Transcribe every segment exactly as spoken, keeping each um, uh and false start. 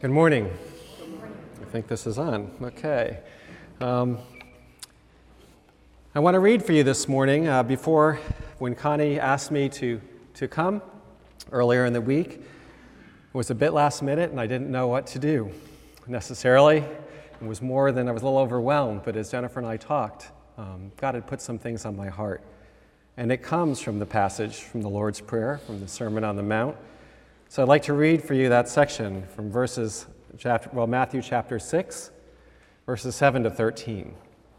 Good morning. I think this is on. Okay. Um, I want to read for you this morning. Uh, before, when Connie asked me to, to come earlier in the week, it was a bit last minute and I didn't know what to do necessarily. It was more than I was a little overwhelmed, but as Jennifer and I talked, um, God had put some things on my heart. And it comes from the passage from the Lord's Prayer, from the Sermon on the Mount. So I'd like to read for you that section from verses, chapter, well, Matthew chapter six, verses seven to thirteen.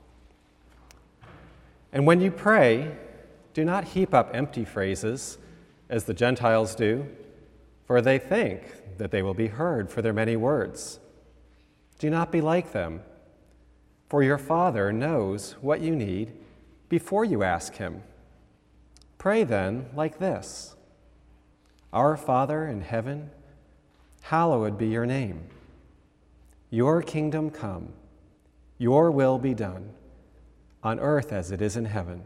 And when you pray, do not heap up empty phrases, as the Gentiles do, for they think that they will be heard for their many words. Do not be like them, for your Father knows what you need before you ask him. Pray then like this: Our Father in heaven, hallowed be your name. Your kingdom come, your will be done, on earth as it is in heaven.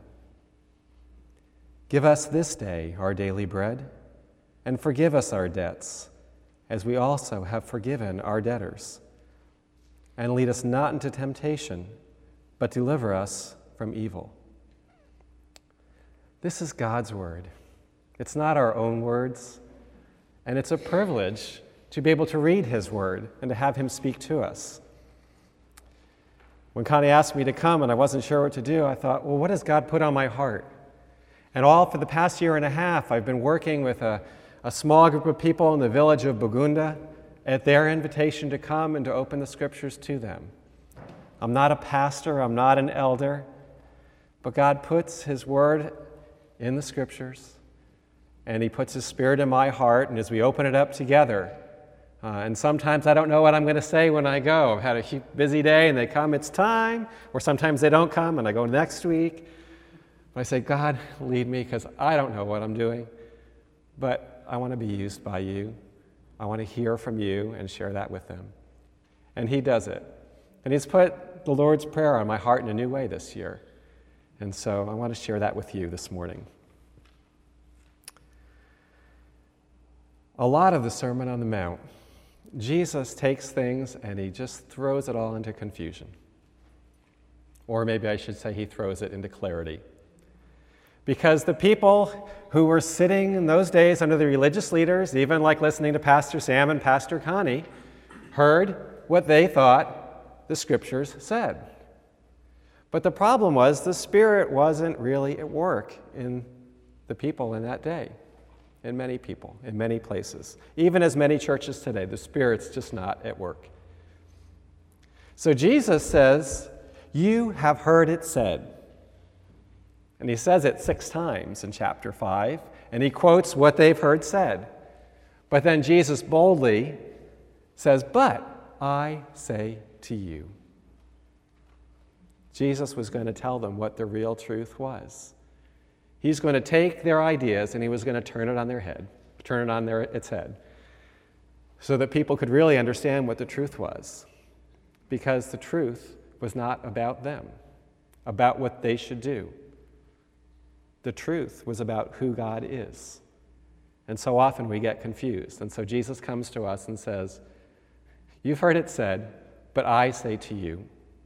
Give us this day our daily bread, and forgive us our debts, as we also have forgiven our debtors. And lead us not into temptation, but deliver us from evil. This is God's word. It's not our own words, and it's a privilege to be able to read his word and to have him speak to us. When Connie asked me to come and I wasn't sure what to do, I thought, well, what has God put on my heart? And all for the past year and a half, I've been working with a, a small group of people in the village of Bugunda at their invitation to come and to open the scriptures to them. I'm not a pastor, I'm not an elder, but God puts his word in the scriptures, and he puts his spirit in my heart, and as we open it up together, uh, and sometimes I don't know what I'm going to say when I go. I've had a busy day, and they come, it's time, or sometimes they don't come, and I go next week. But I say, God, lead me, because I don't know what I'm doing, but I want to be used by you. I want to hear from you and share that with them. And he does it. And he's put the Lord's Prayer on my heart in a new way this year. And so I want to share that with you this morning. A lot of the Sermon on the Mount, Jesus takes things and he just throws it all into confusion. Or maybe I should say he throws it into clarity. Because the people who were sitting in those days under the religious leaders, even like listening to Pastor Sam and Pastor Connie, heard what they thought the scriptures said. But the problem was the Spirit wasn't really at work in the people in that day, in many people, in many places. Even as many churches today, the Spirit's just not at work. So Jesus says, you have heard it said. And he says it six times in chapter five, and he quotes what they've heard said. But then Jesus boldly says, but I say to you. Jesus was going to tell them what the real truth was. He's going to take their ideas and he was going to turn it on their head, turn it on their, its head, so that people could really understand what the truth was. Because the truth was not about them, about what they should do. The truth was about who God is. And so often we get confused. And so Jesus comes to us and says, you've heard it said, but I say to you.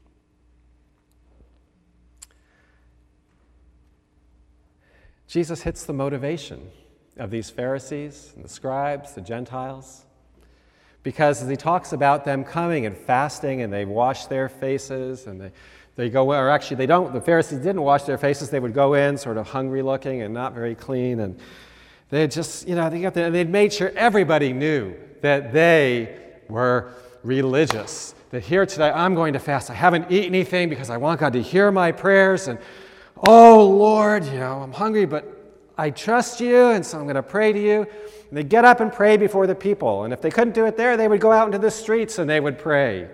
Jesus hits the motivation of these Pharisees and the scribes, the Gentiles, because as he talks about them coming and fasting and they wash their faces and they, they go, or actually they don't, the Pharisees didn't wash their faces, they would go in sort of hungry looking and not very clean, and they had just, you know, they got the, and they'd made sure everybody knew that they were religious, that here today I'm going to fast, I haven't eaten anything because I want God to hear my prayers, and oh, Lord, you know, I'm hungry, but I trust you, and so I'm going to pray to you. And they'd get up and pray before the people. And if they couldn't do it there, they would go out into the streets and they would pray.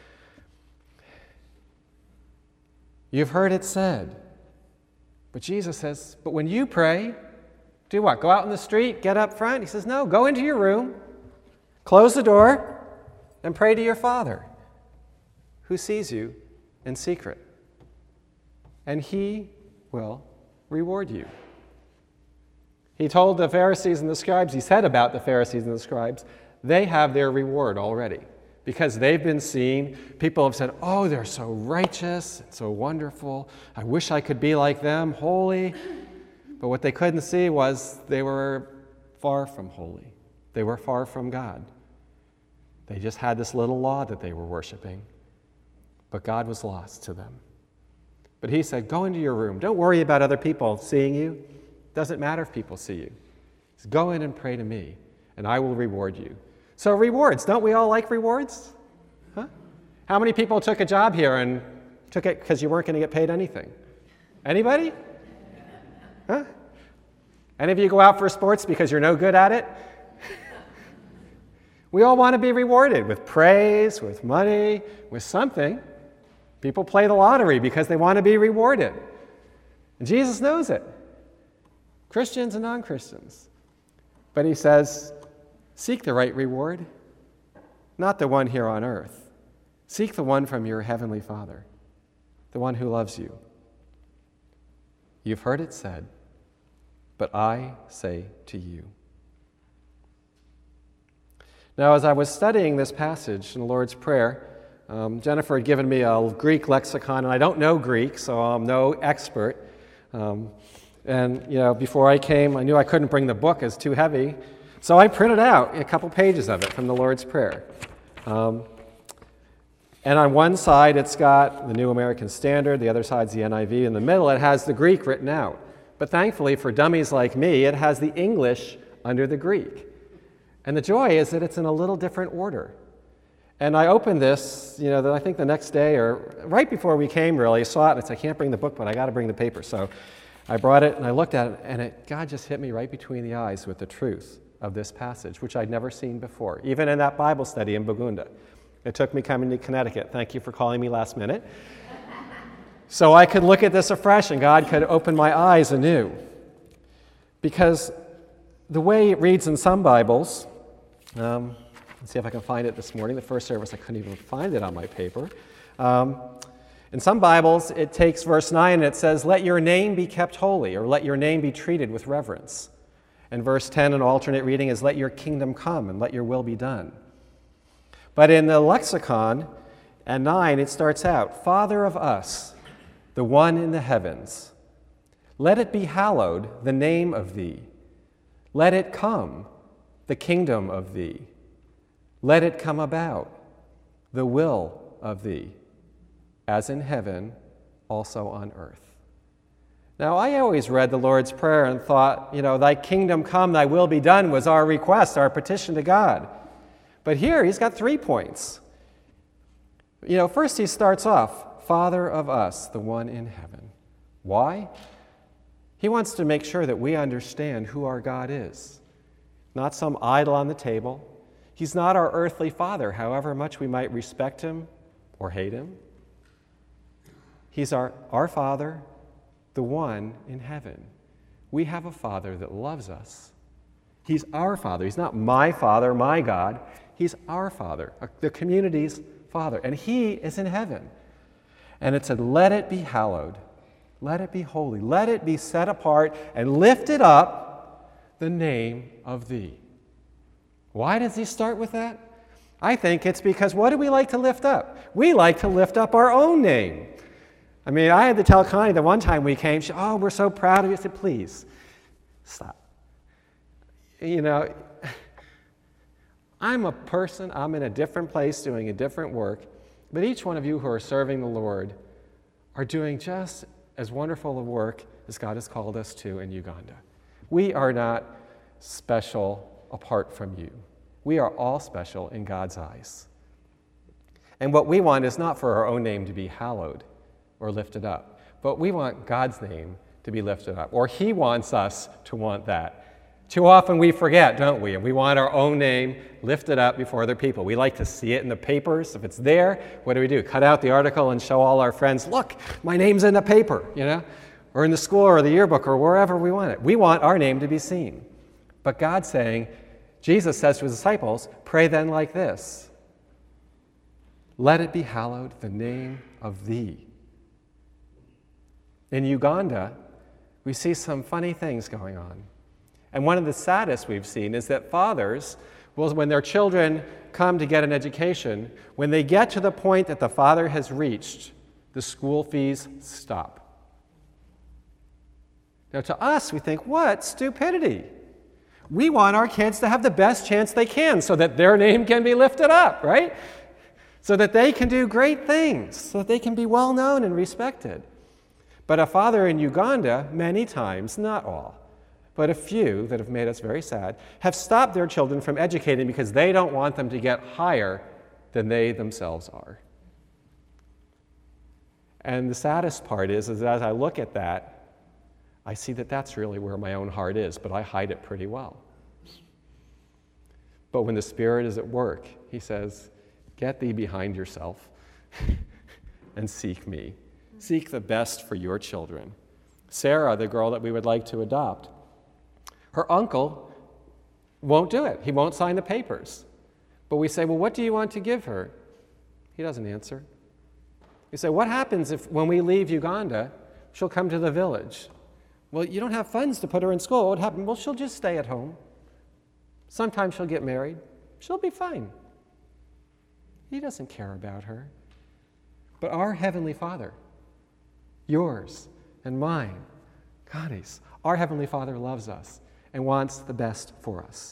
You've heard it said. But Jesus says, but when you pray, do what? Go out in the street, get up front? He says, no, go into your room, close the door, and pray to your Father, who sees you in secret. And he will reward you. He told the Pharisees and the scribes, he said about the Pharisees and the scribes, they have their reward already. Because they've been seen, people have said, oh, they're so righteous and so wonderful. I wish I could be like them, holy. But what they couldn't see was they were far from holy. They were far from God. They just had this little law that they were worshiping. But God was lost to them. But he said, go into your room. Don't worry about other people seeing you. It doesn't matter if people see you. Just go in and pray to me, and I will reward you. So rewards, don't we all like rewards? Huh? How many people took a job here and took it because you weren't going to get paid anything? Anybody? Huh? Any of you go out for sports because you're no good at it? We all want to be rewarded with praise, with money, with something. People play the lottery because they want to be rewarded. And Jesus knows it. Christians and non-Christians. But he says, seek the right reward, not the one here on earth. Seek the one from your heavenly Father, the one who loves you. You've heard it said, but I say to you. Now, as I was studying this passage in the Lord's Prayer, um, Jennifer had given me a Greek lexicon, and I don't know Greek, so I'm no expert. Um, and, you know, before I came, I knew I couldn't bring the book, it's too heavy. So I printed out a couple pages of it from the Lord's Prayer. Um, and on one side, it's got the New American Standard, the other side's the N I V. In the middle, it has the Greek written out. But thankfully, for dummies like me, it has the English under the Greek. And the joy is that it's in a little different order. And I opened this, you know, I think the next day, or right before we came, really, I saw it, and I said, I can't bring the book, but I got to bring the paper. So I brought it, and I looked at it, and it, God just hit me right between the eyes with the truth of this passage, which I'd never seen before, even in that Bible study in Bogunda. It took me coming to Connecticut. Thank you for calling me last minute. So I could look at this afresh, and God could open my eyes anew. Because the way it reads in some Bibles, um, let's see if I can find it this morning. The first service, I couldn't even find it on my paper. Um, in some Bibles, it takes verse nine and it says, let your name be kept holy, or let your name be treated with reverence. And verse ten, an alternate reading, is let your kingdom come and let your will be done. But in the lexicon, at nine, it starts out, Father of us, the one in the heavens, let it be hallowed the name of thee. Let it come, the kingdom of thee. Let it come about, the will of thee, as in heaven, also on earth. Now, I always read the Lord's Prayer and thought, you know, thy kingdom come, thy will be done was our request, our petition to God. But here, he's got three points. You know, first he starts off, Father of us, the one in heaven. Why? He wants to make sure that we understand who our God is. Not some idol on the table. He's not our earthly father, however much we might respect him or hate him. He's our, our Father, the one in heaven. We have a Father that loves us. He's our Father. He's not my Father, my God. He's our Father, the community's Father. And he is in heaven. And it said, let it be hallowed. Let it be holy. Let it be set apart and lifted up the name of thee. Why does he start with that? I think it's because what do we like to lift up? We like to lift up our own name. I mean, I had to tell Connie the one time we came, she, oh, we're so proud of you. I said, please, stop. You know, I'm a person, I'm in a different place doing a different work, but each one of you who are serving the Lord are doing just as wonderful a work as God has called us to in Uganda. We are not special apart from you. We are all special in God's eyes. And what we want is not for our own name to be hallowed or lifted up, but we want God's name to be lifted up, or he wants us to want that. Too often we forget, don't we? And we want our own name lifted up before other people. We like to see it in the papers. If it's there, what do we do? Cut out the article and show all our friends, look, my name's in the paper, you know? Or in the school or the yearbook or wherever we want it. We want our name to be seen. But God's saying, Jesus says to his disciples, pray then like this. Let it be hallowed the name of thee. In Uganda, we see some funny things going on. And one of the saddest we've seen is that fathers Well, when their children come to get an education, when they get to the point that the father has reached, the school fees stop. Now, to us, we think, what stupidity. We want our kids to have the best chance they can so that their name can be lifted up, right? So that they can do great things, so that they can be well known and respected. But a father in Uganda, many times, not all, but a few that have made us very sad, have stopped their children from educating because they don't want them to get higher than they themselves are. And the saddest part is, is that as I look at that, I see that that's really where my own heart is, but I hide it pretty well. But when the Spirit is at work, he says, get thee behind yourself and seek me. Seek the best for your children. Sarah, the girl that we would like to adopt, her uncle won't do it. He won't sign the papers. But we say, well, what do you want to give her? He doesn't answer. We say, what happens if when we leave Uganda, she'll come to the village? Well, you don't have funds to put her in school. What would happen? Well, she'll just stay at home. Sometimes she'll get married. She'll be fine. He doesn't care about her. But our Heavenly Father, yours and mine, Connie's, our Heavenly Father loves us and wants the best for us.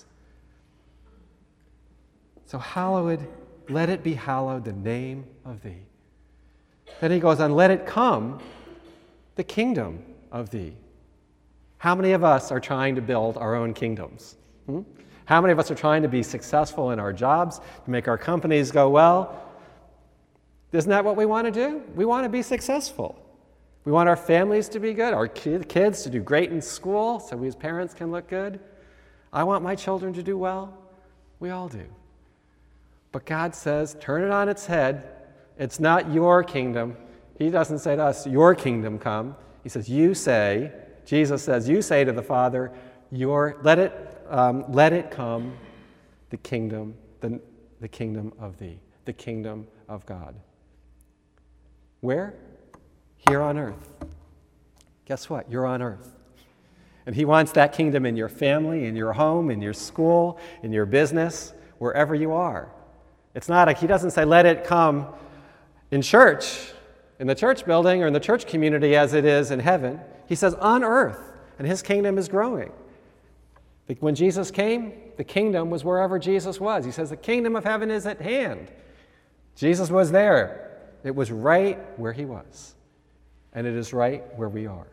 So hallowed, let it be hallowed the name of thee. Then he goes on, let it come the kingdom of thee. How many of us are trying to build our own kingdoms? Hmm? How many of us are trying to be successful in our jobs, to make our companies go well? Isn't that what we want to do? We want to be successful. We want our families to be good, our kids to do great in school so we as parents can look good. I want my children to do well. We all do. But God says, turn it on its head. It's not your kingdom. He doesn't say to us, your kingdom come. He says, you say, Jesus says, you say to the Father, your, let it, um, let it come, the kingdom, the, the kingdom of thee, the kingdom of God. Where? Here on earth. Guess what? You're on earth. And he wants that kingdom in your family, in your home, in your school, in your business, wherever you are. It's not like he doesn't say, let it come in church, in the church building or in the church community as it is in heaven. He says on earth, and his kingdom is growing. When Jesus came, the kingdom was wherever Jesus was. He says the kingdom of heaven is at hand. Jesus was there. It was right where he was. And it is right where we are.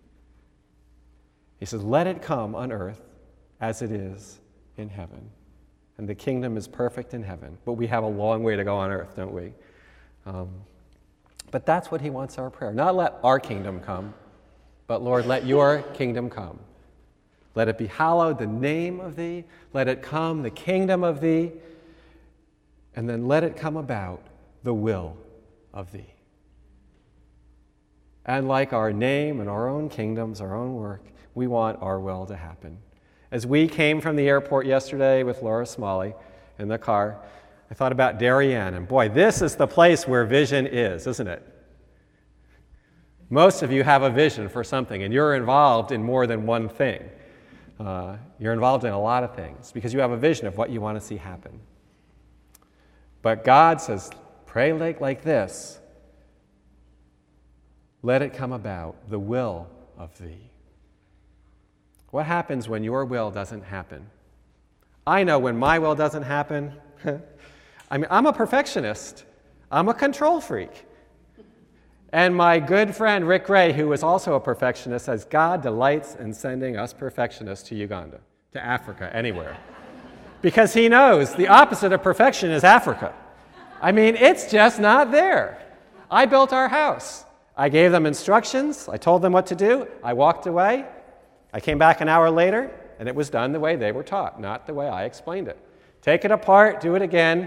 He says, let it come on earth as it is in heaven. And the kingdom is perfect in heaven. But we have a long way to go on earth, don't we? Um, but that's what he wants our prayer. Not let our kingdom come, but Lord, let your kingdom come. Let it be hallowed, the name of thee. Let it come, the kingdom of thee. And then let it come about, the will of thee. And like our name and our own kingdoms, our own work, we want our will to happen. As we came from the airport yesterday with Laura Smalley in the car, I thought about Darien, and boy, this is the place where vision is, isn't it? Most of you have a vision for something, and you're involved in more than one thing. Uh, you're involved in a lot of things because you have a vision of what you want to see happen. But God says, pray like, like this. Let it come about, the will of thee. What happens when your will doesn't happen? I know when my will doesn't happen. I mean, I'm a perfectionist. I'm a control freak. And my good friend Rick Ray, who is also a perfectionist, says God delights in sending us perfectionists to Uganda, to Africa, anywhere. Because he knows the opposite of perfection is Africa. I mean, it's just not there. I built our house. I gave them instructions. I told them what to do. I walked away. I came back an hour later, and it was done the way they were taught, not the way I explained it. Take it apart, do it again.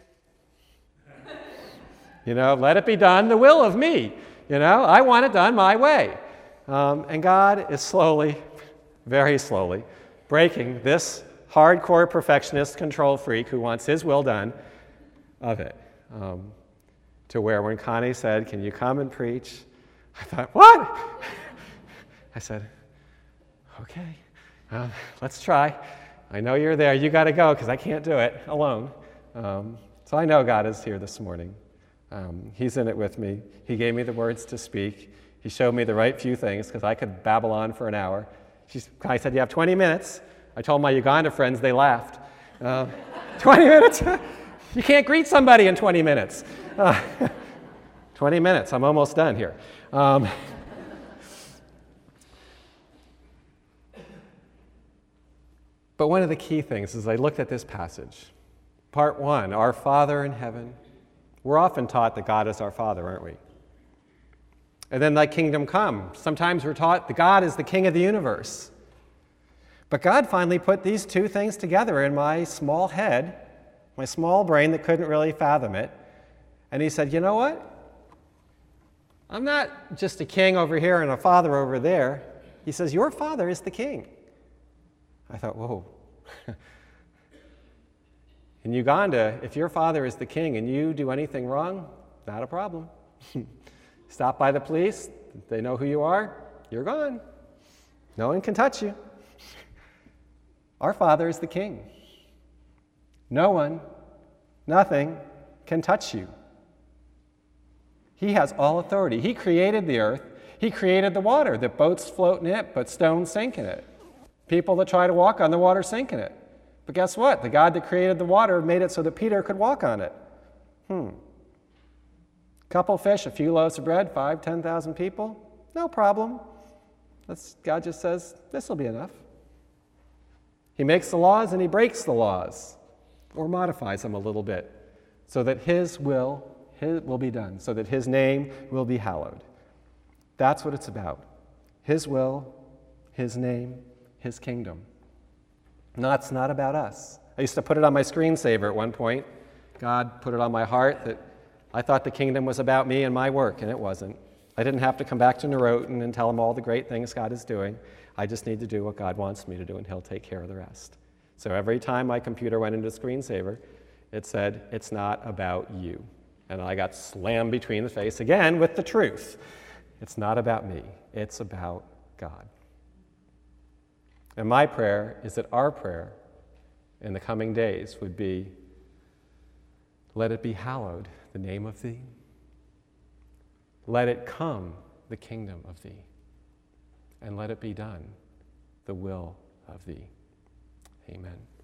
You know, let it be done the will of me. You know, I want it done my way. Um, and God is slowly, very slowly, breaking this hardcore perfectionist control freak who wants his will done of it. Um, to where when Connie said, can you come and preach? I thought, what? I said, okay, um, let's try. I know you're there. You got to go because I can't do it alone. Um, so I know God is here this morning. Um, he's in it with me. He gave me the words to speak. He showed me the right few things because I could babble on for an hour. She, I said, you have twenty minutes. I told my Uganda friends, they laughed. Uh, twenty minutes? You can't greet somebody in twenty minutes. Uh, twenty minutes, I'm almost done here. Um, but one of the key things is I looked at this passage. Part one, our Father in heaven. We're often taught that God is our Father, aren't we? And then thy kingdom come. Sometimes we're taught that God is the King of the universe. But God finally put these two things together in my small head, my small brain that couldn't really fathom it. And he said, you know what? I'm not just a king over here and a father over there. He says, your father is the king. I thought, whoa. In Uganda, if your father is the king and you do anything wrong, not a problem. Stop by the police, they know who you are, you're gone. No one can touch you. Our Father is the King. No one, nothing can touch you. He has all authority. He created the earth. He created the water, that boats float in it, but stones sink in it. People that try to walk on the water sink in it. But guess what? The God that created the water made it so that Peter could walk on it. Hmm. Couple fish, a few loaves of bread, five, ten thousand people, no problem. That's, God just says, this will be enough. He makes the laws and he breaks the laws, or modifies them a little bit, so that his will, his will be done, so that his name will be hallowed. That's what it's about. His will, his name, his kingdom. No, it's not about us. I used to put it on my screensaver at one point. God put it on my heart that I thought the kingdom was about me and my work, and it wasn't. I didn't have to come back to Norotan and tell him all the great things God is doing. I just need to do what God wants me to do, and he'll take care of the rest. So every time my computer went into screensaver, it said, it's not about you. And I got slammed between the face again with the truth. It's not about me. It's about God. And my prayer is that our prayer in the coming days would be, let it be hallowed, the name of thee. Let it come, the kingdom of thee. And let it be done, the will of thee. Amen.